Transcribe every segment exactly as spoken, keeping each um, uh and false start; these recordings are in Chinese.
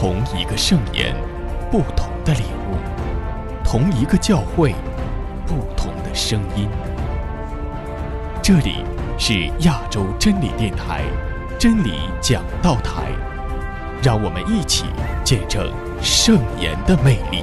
同一个圣言，不同的领悟；同一个教会，不同的声音。这里是亚洲真理电台真理讲道台，让我们一起见证圣言的魅力。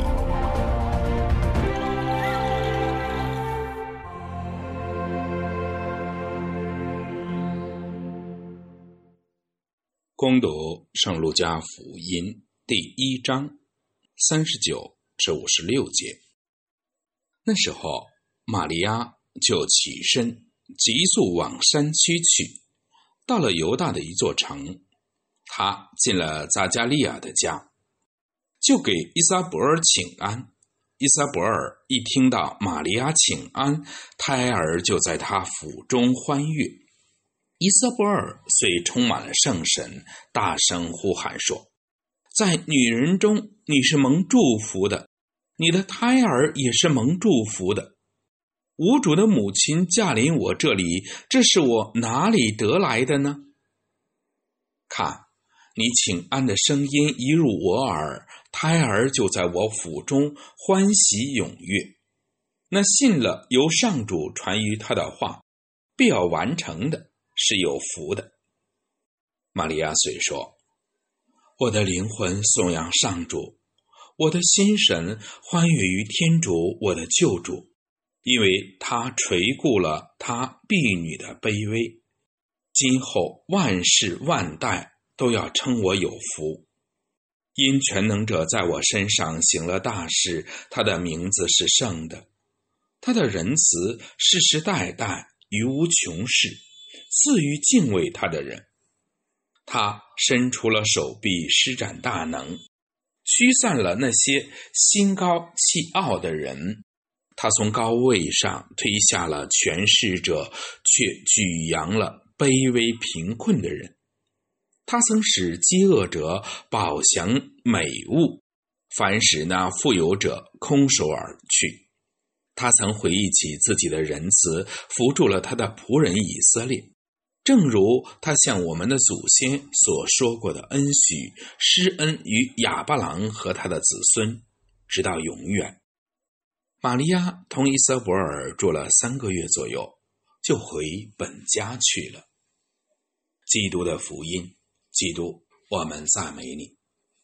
恭读圣路加福音第一章三十九至五十六节。那时候，玛利亚就起身，急速往山区去，到了犹大的一座城。她进了匝加利亚的家，就给伊撒伯尔请安。伊撒伯尔一听到玛利亚请安，胎儿就在她腹中欢悦。伊撒伯尔遂充满了圣神，大声呼喊说：在女人中你是蒙祝福的，你的胎儿也是蒙祝福的。无主的母亲驾临我这里，这是我哪里得来的呢？看，你请安的声音一入我耳，胎儿就在我腹中欢喜踊跃。那信了由上主传于他的话必要完成的，是有福的。玛利亚遂说：我的灵魂颂扬上主，我的心神欢悦于天主我的救主，因为他垂顾了他婢女的卑微。今后万世万代都要称我有福，因全能者在我身上行了大事，他的名字是圣的，他的仁慈世世代代于无穷世，赐予敬畏他的人。他伸出了手臂，施展大能，驱散了那些心高气傲的人。他从高位上推下了权势者，却举扬了卑微贫困的人。他曾使饥饿者饱享美物，反使那富有者空手而去。他曾回忆起自己的仁慈，扶助了他的仆人以色列，正如他向我们的祖先所说过的恩许，施恩于亚巴郎和他的子孙，直到永远。玛利亚同伊撒伯尔住了三个月左右，就回本家去了。基督的福音。基督，我们赞美你。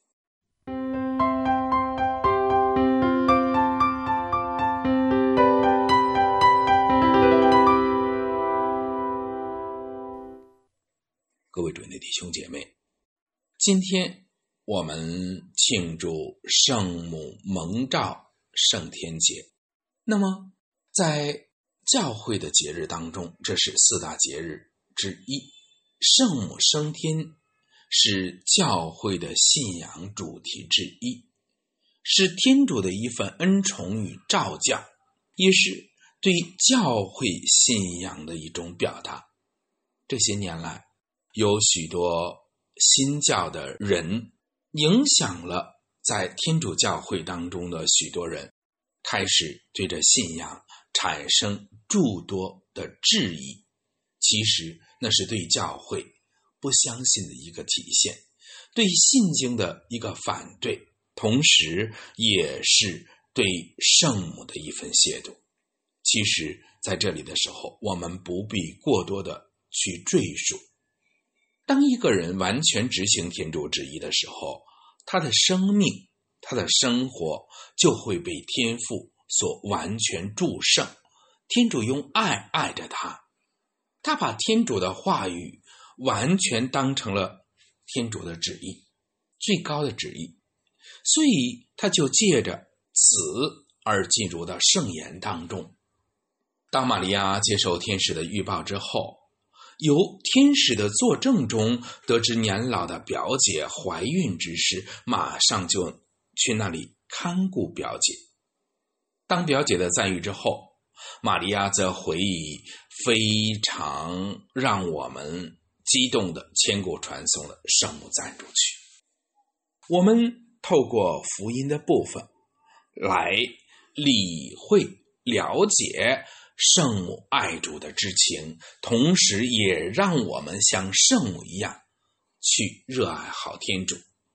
各位主内的弟兄姐妹，今天我们庆祝圣母蒙召圣天节。那么在教会的节日当中，这是四大节日之一。圣母升天是教会的信仰主题之一，是天主的一份恩宠与召教，也是对教会信仰的一种表达。这些年来，有许多新教的人影响了在天主教会当中的许多人，开始对这信仰产生诸多的质疑。其实那是对教会不相信的一个体现，对信经的一个反对，同时也是对圣母的一份亵渎。其实在这里的时候，我们不必过多的去赘述。当一个人完全执行天主旨意的时候，他的生命，他的生活就会被天父所完全祝圣。天主用爱爱着他，他把天主的话语完全当成了天主的旨意，最高的旨意，所以他就借着此而进入到圣言当中。当玛利亚接受天使的预报之后，由天使的作证中得知年老的表姐怀孕之事，马上就去那里看顾表姐。当表姐的赞誉之后，玛利亚则回忆非常让我们激动的千古传颂的圣母赞主曲。我们透过福音的部分来理会了解圣母爱主的之情，同时也让我们像圣母一样去热爱好天主，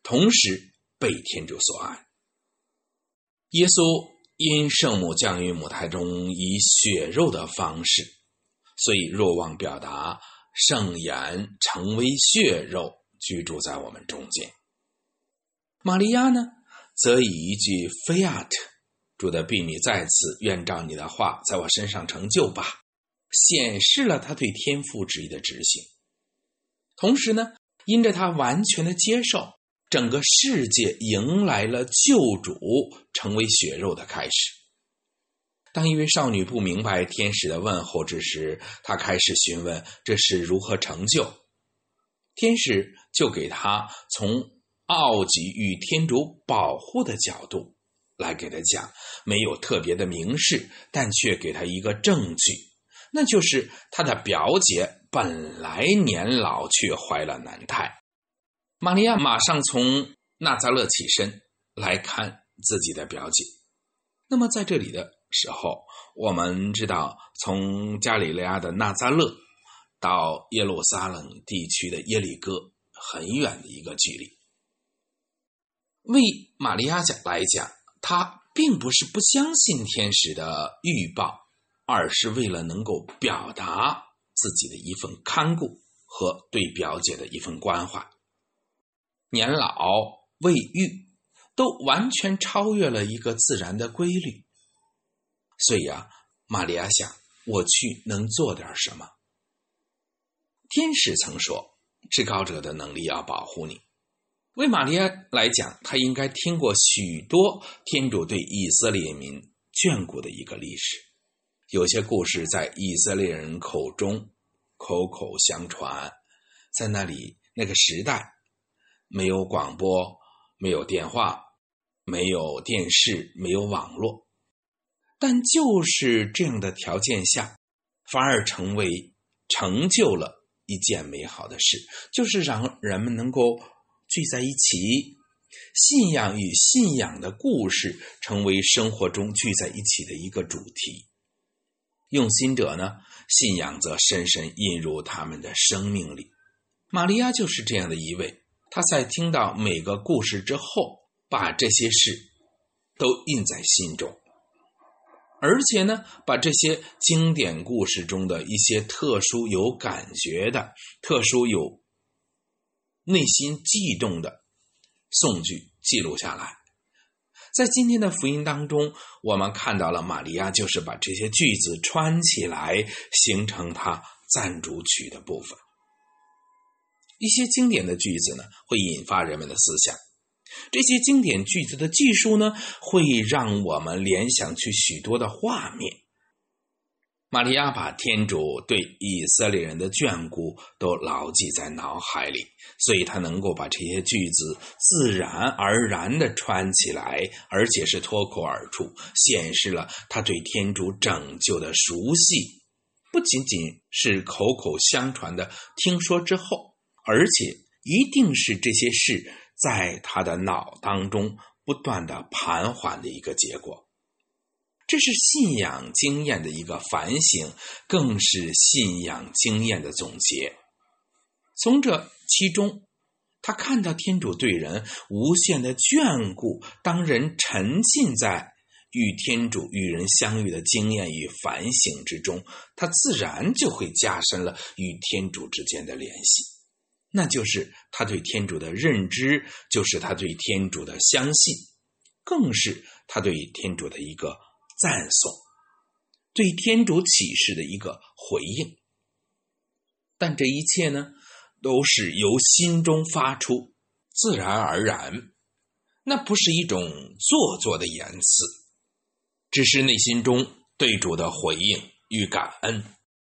同时被天主所爱。耶稣因圣母降于母胎中以血肉的方式，所以若望表达圣言成为血肉居住在我们中间。玛利亚呢，则以一句 Fiat， 主的婢女在此，愿照你的话在我身上成就吧，显示了他对天父旨意的执行。同时呢，因着他完全的接受，整个世界迎来了救主成为血肉的开始。当一位少女不明白天使的问候之时，她开始询问这是如何成就。天使就给她从奥己与天主保护的角度来给她讲，没有特别的明示，但却给她一个证据，那就是她的表姐本来年老却怀了男胎。玛利亚马上从纳匝勒起身来看自己的表姐。那么在这里的时候，我们知道从加利利亚的纳匝勒到耶路撒冷地区的耶利哥很远的一个距离。为玛利亚来讲，她并不是不相信天使的预报，而是为了能够表达自己的一份看顾和对表姐的一份关怀。年老未育都完全超越了一个自然的规律。所以啊，玛利亚想，我去能做点什么？天使曾说，至高者的能力要保护你。为玛利亚来讲，她应该听过许多天主对以色列民眷顾的一个历史。有些故事在以色列人口中口口相传，在那里那个时代没有广播，没有电话，没有电视，没有网络，但就是这样的条件下，反而成为成就了一件美好的事，就是让人们能够聚在一起，信仰与信仰的故事成为生活中聚在一起的一个主题。用心者呢，信仰则深深印入他们的生命里。玛利亚就是这样的一位，她在听到每个故事之后，把这些事都印在心中，而且呢，把这些经典故事中的一些特殊有感觉的、特殊有内心悸动的颂句记录下来。在今天的福音当中，我们看到了玛利亚就是把这些句子串起来，形成她赞主曲的部分。一些经典的句子呢，会引发人们的思想。这些经典句子的记述呢，会让我们联想去许多的画面。玛利亚把天主对以色列人的眷顾都牢记在脑海里，所以她能够把这些句子自然而然地串起来，而且是脱口而出，显示了她对天主拯救的熟悉，不仅仅是口口相传的听说之后，而且一定是这些事在他的脑当中不断的盘桓的一个结果。这是信仰经验的一个反省，更是信仰经验的总结。从这其中，他看到天主对人无限的眷顾，当人沉浸在与天主与人相遇的经验与反省之中，他自然就会加深了与天主之间的联系。那就是他对天主的认知，就是他对天主的相信，更是他对天主的一个赞颂，对天主启示的一个回应。但这一切呢，都是由心中发出，自然而然，那不是一种做作的言辞，只是内心中对主的回应与感恩。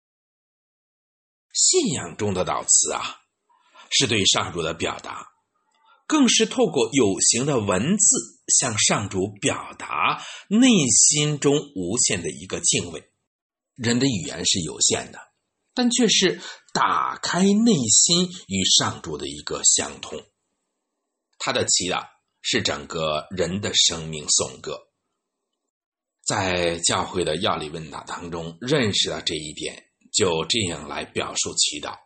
信仰中的祷词啊，是对上主的表达，更是透过有形的文字向上主表达内心中无限的一个敬畏。人的语言是有限的，但却是打开内心与上主的一个相通。他的祈祷是整个人的生命颂歌。在教会的要理问答当中认识到这一点，就这样来表述祈祷。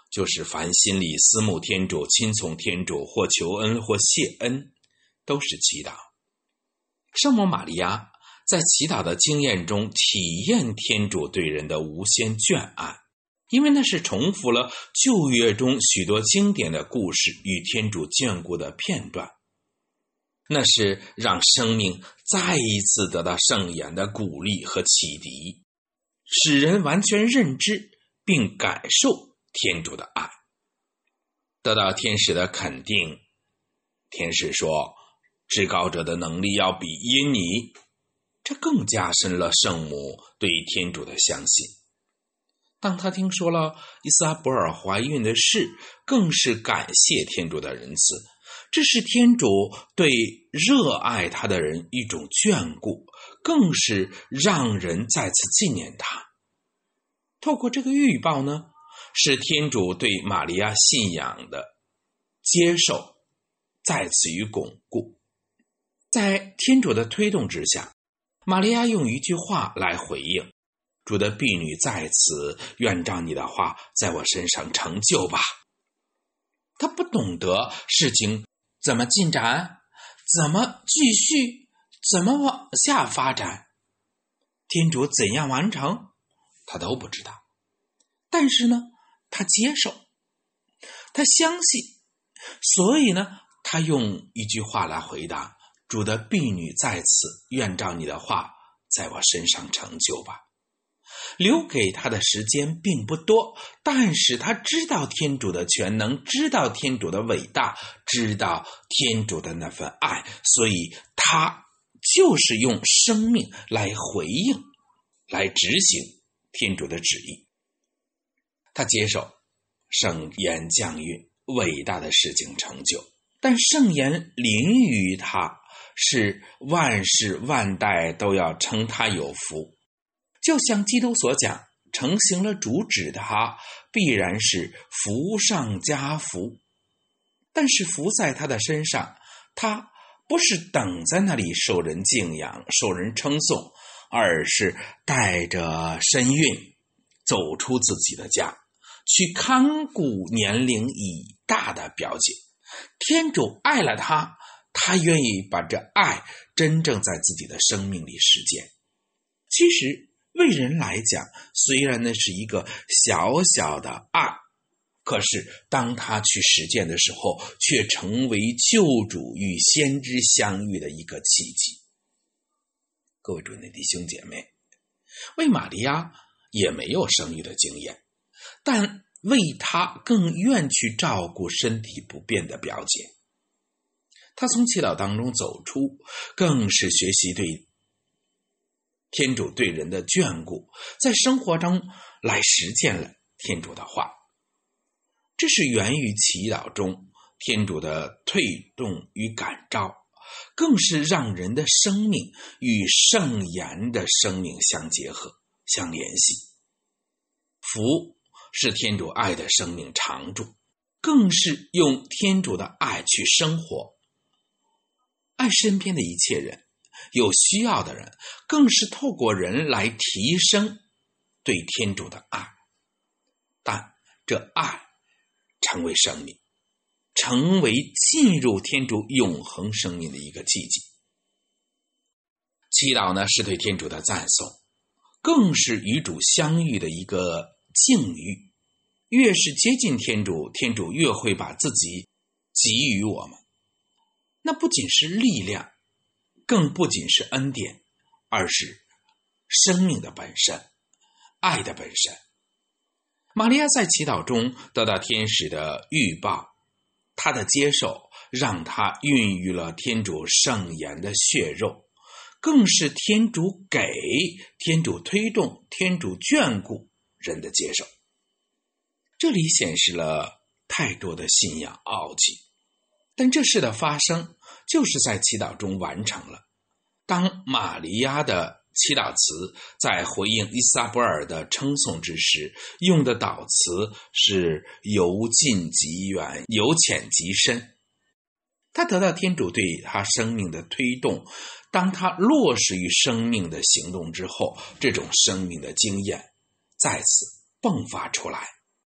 就是凡心里思慕天主、亲从天主，或求恩或谢恩，都是祈祷。圣母玛利亚在祈祷的经验中体验天主对人的无限眷爱，因为那是重复了旧约中许多经典的故事与天主眷顾的片段，那是让生命再一次得到圣言的鼓励和启迪，使人完全认知并感受天主的爱。得到天使的肯定，天使说至高者的能力要比因你，这更加深了圣母对天主的相信。当他听说了伊撒伯尔怀孕的事，更是感谢天主的仁慈，这是天主对热爱他的人一种眷顾，更是让人再次纪念他。透过这个预报呢，是天主对玛利亚信仰的接受再次与巩固。在天主的推动之下，玛利亚用一句话来回应：主的婢女在此，愿照你的话在我身上成就吧。他不懂得事情怎么进展，怎么继续，怎么往下发展，天主怎样完成，他都不知道。但是呢，他接受，他相信，所以呢，他用一句话来回答：主的婢女在此，愿照你的话在我身上成就吧。留给他的时间并不多，但是他知道天主的全能，知道天主的伟大，知道天主的那份爱，所以他就是用生命来回应，来执行天主的旨意。他接受圣言降孕，伟大的事情成就，但圣言临于他，是万世万代都要称他有福。就像基督所讲，承行了主旨的他必然是福上加福。但是福在他的身上，他不是等在那里受人敬仰、受人称颂，而是带着身孕走出自己的家，去看顾年龄已大的表姐。天主爱了他，他愿意把这爱真正在自己的生命里实践。其实为人来讲，虽然那是一个小小的爱，可是当他去实践的时候，却成为救主与先知相遇的一个契机。各位主内弟兄姐妹，为玛利亚也没有生育的经验，但为他更愿去照顾身体不便的表姐。他从祈祷当中走出，更是学习对天主对人的眷顾，在生活中来实践了天主的话。这是源于祈祷中天主的推动与感召，更是让人的生命与圣言的生命相结合、相联系。福是天主爱的生命常驻，更是用天主的爱去生活，爱身边的一切人，有需要的人，更是透过人来提升对天主的爱。但这爱成为生命，成为进入天主永恒生命的一个契机。祈祷呢，是对天主的赞颂，更是与主相遇的一个境遇。越是接近天主，天主越会把自己给予我们。那不仅是力量，更不仅是恩典，而是生命的本身，爱的本身。玛利亚在祈祷中得到天使的预报，她的接受让她孕育了天主圣言的血肉，更是天主给、天主推动、天主眷顾人的接受。这里显示了太多的信仰傲气，但这事的发生就是在祈祷中完成了。当玛利亚的祈祷词在回应伊撒伯尔的称颂之时，用的祷词是由近及远，由浅及深。他得到天主对他生命的推动，当他落实于生命的行动之后，这种生命的经验再次迸发出来。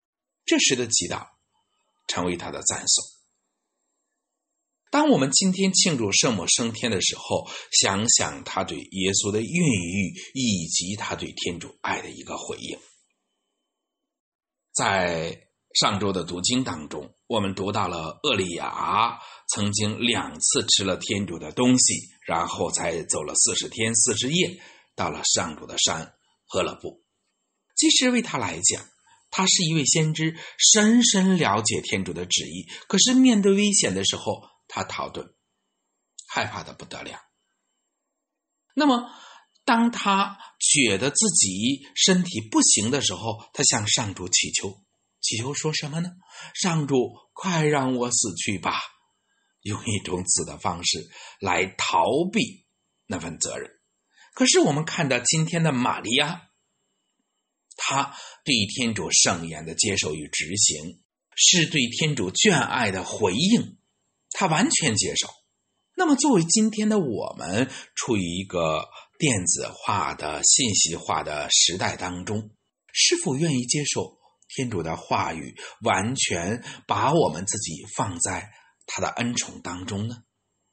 这时的祈祷成为他的赞颂。当我们今天庆祝圣母升天的时候，想想他对耶稣的孕育以及他对天主爱的一个回应。在上周的读经当中，我们读到了厄利亚曾经两次吃了天主的东西，然后才走了四十天四十夜，到了上主的山赫勒布。其实为他来讲，他是一位先知，深深了解天主的旨意，可是面对危险的时候，他逃遁，害怕的不得了。那么当他觉得自己身体不行的时候，他向上主祈求，祈求说什么呢？上主，快让我死去吧，用一种死的方式来逃避那份责任。可是我们看到今天的玛利亚，她对天主圣言的接受与执行，是对天主眷爱的回应，她完全接受。那么作为今天的我们，处于一个电子化的信息化的时代当中，是否愿意接受天主的话语，完全把我们自己放在他的恩宠当中呢？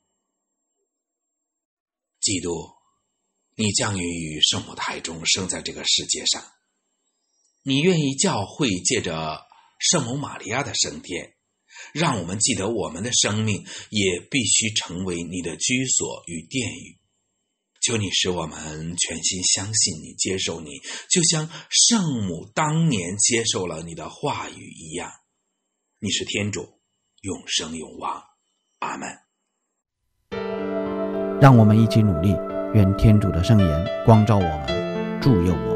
基督，你降临于圣母胎中，生在这个世界上，你愿意教会借着圣母玛利亚的升天，让我们记得我们的生命也必须成为你的居所与殿宇。求你使我们全心相信你，接受你，就像圣母当年接受了你的话语一样。你是天主，永生永王。阿们。 让我们一起努力，愿天主的圣言光照我们，助佑我们。